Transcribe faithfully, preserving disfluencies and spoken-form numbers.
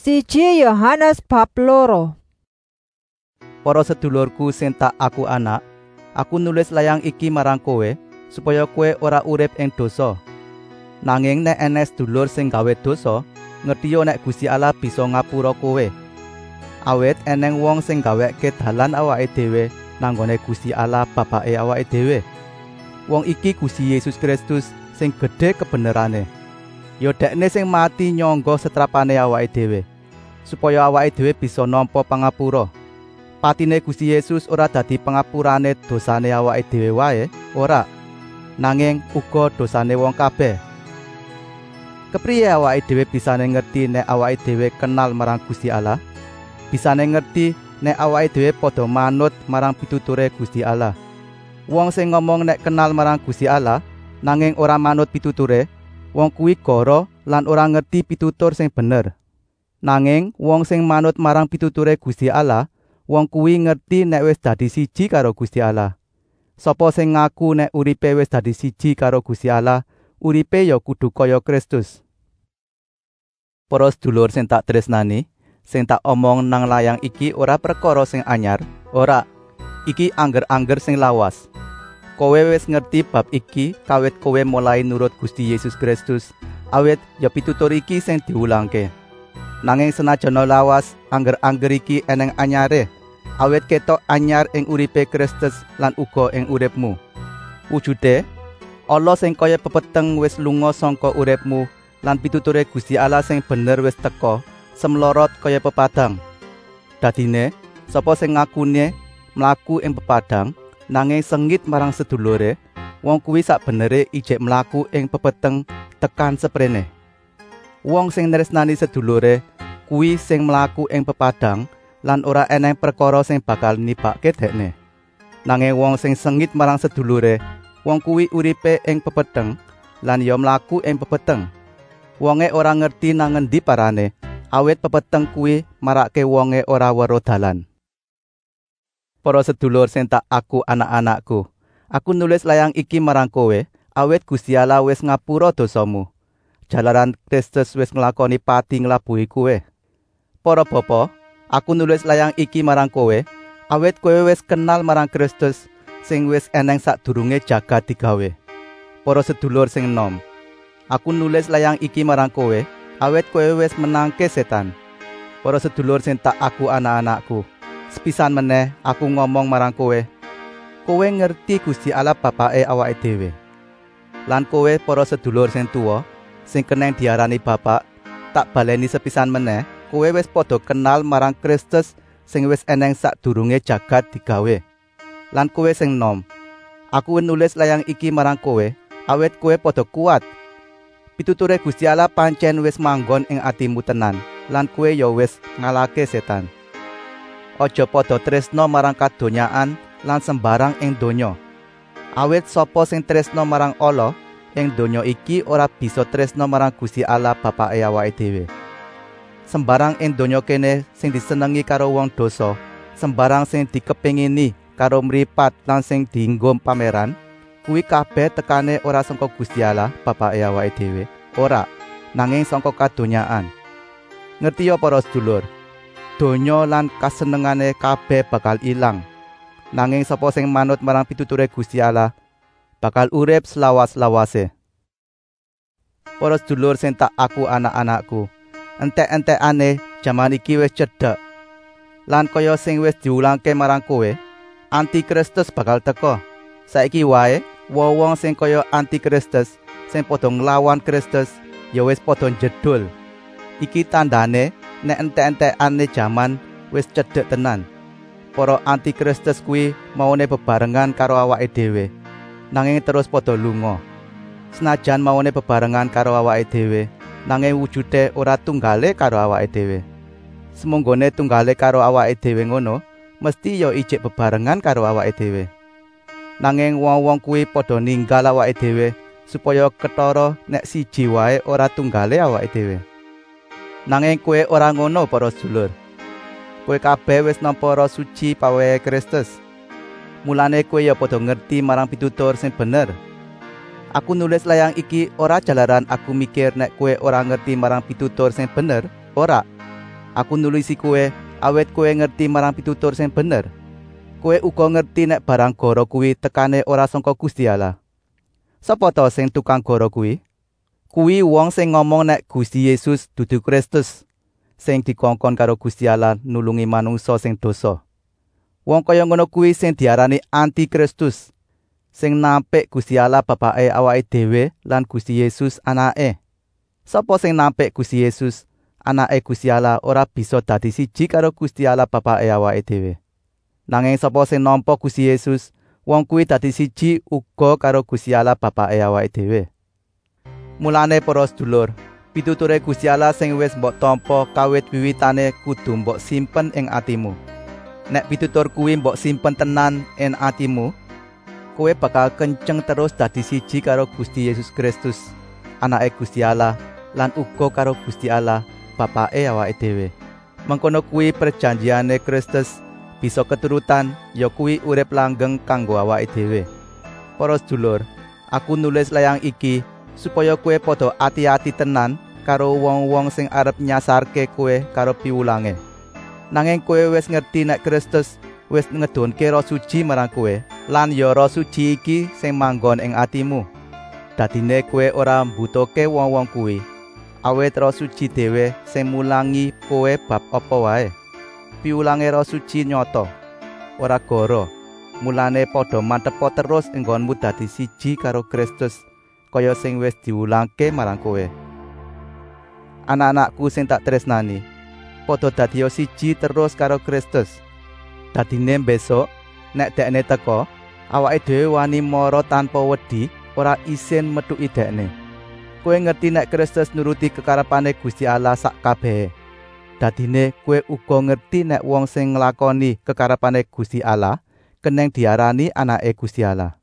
Siji Yohanes bab loro. Para sedulurku sing tak aku anak, aku nulis layang iki marang kowe supaya kowe ora urip ing dosa. Nanging nek enes sedulur sing gawe dosa, ngertiyo nek Gusti Allah bisa ngapura kowe. Awit eneng wong sing gaweke dalan awake dhewe nanggone Gusti Allah Bapake awake dhewe. Wong iki Gusti Yesus Kristus sing gedhe kebenerane. Ya dekne sing mati nyangga setrapane awake dhewe, supaya awake dhewe bisa nampa pangapura. Patine Gusti Yesus ora dadi pangapurane dosane awake dhewe wae, ora, nanging uga dosane wong kabeh. Kepriye awake dhewe bisane ngerti nek awake dhewe kenal marang Gusti Allah? Bisane ngerti nek awake dhewe padha manut marang pituture Gusti Allah. Wong sing ngomong nek kenal marang Gusti Allah nanging ora manut pituture, wong kuwi goro lan ora ngerti pitutur sing bener. Nanging wong sing manut marang pituture Gusti Allah, wong kuwi ngerti nek wis dadi siji karo Gusti Allah. Sapa sing ngaku nek uripe wis dadi siji karo Gusti Allah, uripe ya kudu kaya Kristus. Para sedulur sing tak tresnani, sing tak omong nang layang iki ora perkara sing anyar, ora. Iki angger-angger sing lawas. Kowe wis ngerti bab iki kawit kowe mulai nurut Gusti Yesus Kristus, awit ya pitutur iki sing diulangke. Nanging senajan lawas, angger-angger iki eneng anyare, awit ketok anyar ing uripe Kristus lan uga ing uripmu. Wujude, Allah sing kaya pepeteng wis lunga sangka uripmu lan pituture Gusti Allah sing bener wis teka, semlorot kaya pepadang. Dadine, sapa sing ngakune mlaku ing pepadang nanging sengit marang sedulure, wong kuwi sakbenere ijek mlaku ing pepeteng tekan seprene. Wong sing tresnani sedulure kuwi sing mlaku ing pepadang lan ora eneng perkara sing bakal nibake dekne. Nanging wong sing sengit marang sedulure, wong kuwi uripe ing pepeteng lan ya mlaku ing pepeteng. Wonge ora ngerti nang ngendi parane, awit pepeteng kuwi marake wonge ora weruh dalan. Para sedulur sing tak aku anak-anakku, aku nulis layang iki marang kowe, awit Gusti Allah wis ngapura dosamu. Jalaran Kristus wis nglakoni pati nglabuhi kowe. Para bapa, aku nulis layang iki marang kowe, awit kowe wis kenal marang Kristus sing wis eneng sadurunge jagat digawe. Para sedulur sing enom, aku nulis layang iki marang kowe, awit kowe wis menangke setan. Para sedulur sing tak aku anak-anakku, sepisan meneh aku ngomong marang kowe, kowe ngerti Gusti Allah Bapake awake dhewe. Lan kowe para sedulur sing tuwa, sing keneng diarani bapak, tak baleni sepisan meneh, kowe wis padha kenal marang Kristus sing wis eneng sadurunge jagat digawe. Lan kowe sing nom, aku nulis layang iki marang kowe, awit kowe padha kuat. Pituture Gusti Allah pancen wis manggon ing atimu tenan, lan kowe ya wis ngalahke setan. Aja padha tresna marang kadonyaan lan sembarang ing donya. Awit sapa sing tresna marang Allah ing donya iki ora bisa tresna marang Gusti Allah Bapake awake dhewe. Sembarang ing donya kene sing disenengi karo wong dosa, sembarang sing dikepengini karo mripat lan sing dienggo pameran, kuwi kabeh tekane ora saka Gusti Allah Bapake awake dhewe, ora, nanging saka kadonyaan. Ngerti ya para sedulur? Donya lan kasenengane kabeh bakal ilang. Nanging sapa sing manut marang pituture Gusti Allah bakal urip selawas-lawase. Para sedulur sing tak aku anak-anakku, entek-entekane jaman iki wis cedhak. Lan kaya sing wis diulangke marang kowe, Antikristus bakal teka. Saiki wae wong-wong sing kaya Antikristus sing padha nglawan Kristus ya wis padha jedul. Iki tandane nek entek-entekane jaman wis cedhek tenan. Para Antikristus kuwi maune bebarengan karo awake dhewe, nanging terus padha lunga. Senajan maune bebarengan karo awake dhewe, nanging wujude ora tunggale karo awake dhewe. Semonggone tunggale karo awake dhewe ngono, mesti ya ijik bebarengan karo awake dhewe. Nanging wong-wong kuwi padha ninggal awake dhewe supaya ketara nek siji wae ora tunggale awake dhewe. Nanging kowe ora ngono para sedulur. Kowe kabeh wis nampa Roh Suci pawehe Kristus. Mulane kowe ya padha ngerti marang pitutur sing bener. Aku nulis layang iki ora jalaran aku mikir nek kowe ora ngerti marang pitutur sing bener, ora. Aku nulisi kowe awet kowe ngerti marang pitutur sing bener. Kowe uga ngerti nek barang goro kuwi tekane ora saka Gusti Allah. Sapa to sing tukang goro kuwi? Kuwi wong sing ngomong nek Gusti Yesus dudu Kristus sing dikongkon karo Gusti Allah nulungi manungsa sing dosa. Wong kaya ngono kuwi sing diarani anti-Kristus, sing nampik Gusti Allah Bapake awake dhewe lan Gusti Yesus Anake. Sapa sing nampik Gusti Yesus Anake Gusti Allah ora bisa dadi siji karo Gusti Allah Bapake awake dhewe. Nanging sapa sing nampa Gusti Yesus, wong kuwi dadi siji uga karo Gusti Allah Bapake awake dhewe. Mulane para sedulur, pituture Gusti Allah sing wis mbok tampa kawit wiwitane kudu mbok simpen ing atimu. Nek pitutur kuwi mbok simpen tenan ing atimu, kowe bakal kenceng terus dadi siji karo Gusti Yesus Kristus, Anake Gusti Allah, lan uga karo Gusti Allah Bapake awake dhewe. Mengkono kuwi perjanjiane Kristus bisa keturutan, ya kuwi urip langgeng kanggo awake dhewe. Para sedulur, aku nulis layang iki supaya kowe padha ati-ati tenan karo wong-wong sing arep nyasarke kowe karo piwulange. Nanging kowe wis ngerti nek Kristus wis ngedonke Roh Suci marang kowe, lan ya Roh Suci iki sing manggon ing atimu. Dadine kowe ora mbutuhke wong-wong kuwi. Awit Roh Suci dhewe sing mulangi kowe bab apa wae. Piwulange Roh Suci nyata, ora goro. Mulane padha mantepo terus enggonmu dadi siji karo Kristus, kaya sing wis diwulangke marang kowe. Anak-anakku sing tak tresnani, padha dadi siji terus karo Kristus. Dadine besok nek dekne teka, awake dhewe wani mara tanpa wedi, ora isin metuki dekne. Kowe ngerti nek Kristus nuruti kekarepane Gusti Allah sak kabehe. Dadine kowe uga ngerti nek wong sing nglakoni kekarepane Gusti Allah keneng diarani anake Gusti Allah.